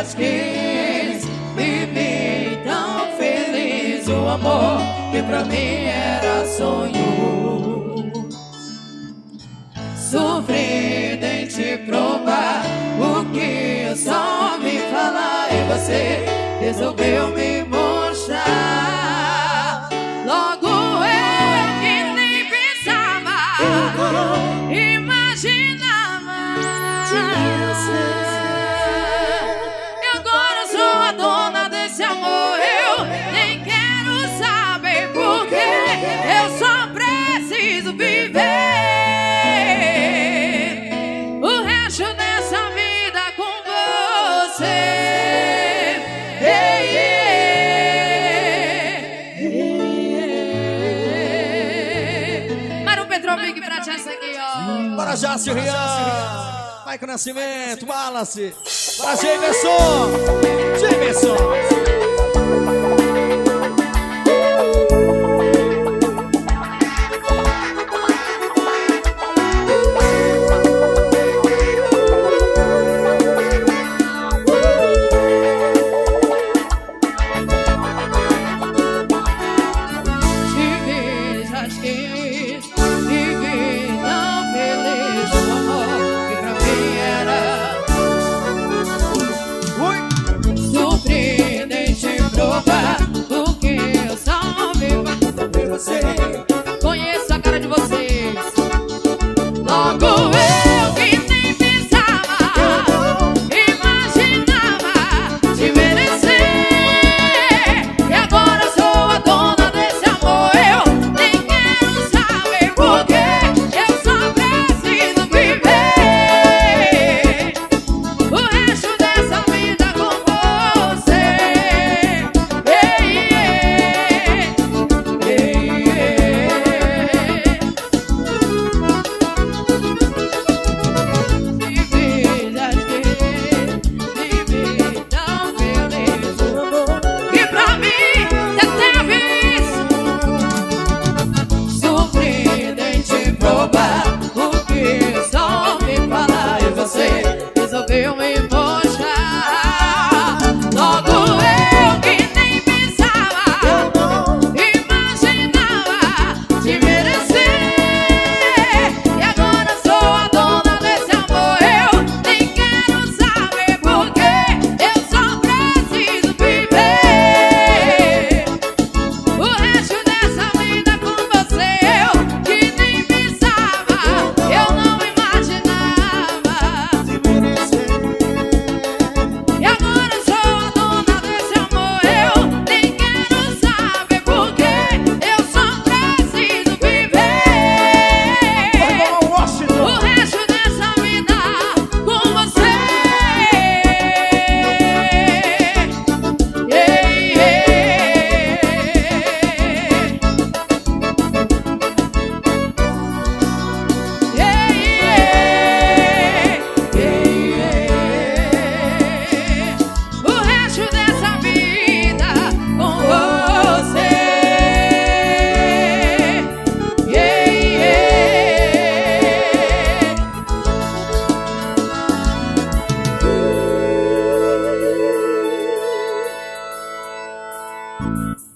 vezes quis, vivi tão feliz. O amor que pra mim era sonho. Sofri em te provar o que eu só me falar. E você resolveu me mostrar. Logo eu que nem pensava, imaginava. E agora sou a dona desse amor. Eu nem quero saber porque eu só preciso viver o resto dessa vida com você. Mário Petrovic pra ti essa aqui, ó. Bora já, Rian. Maico Nascimento, Wallace. Bora, Jamerson. Conheço a cara de vocês. Logo eu que nem pensava, imaginava te merecer. E agora sou a dona desse amor. Eu nem quero saber porque eu só preciso viver o resto dessa vida com você. Resolveu me mostrar. Logo eu que nem pensava, imaginava te merecer. E agora sou a dona desse amor. Eu nem quero saber porque eu só preciso viver o resto dessa vida com você. Eu que nem pensava, eu não imaginava. E agora sou a dona desse amor. Eu nem quero saber porque eu só preciso viver o resto dessa vida com você. O resto dessa vida com você. Yeah.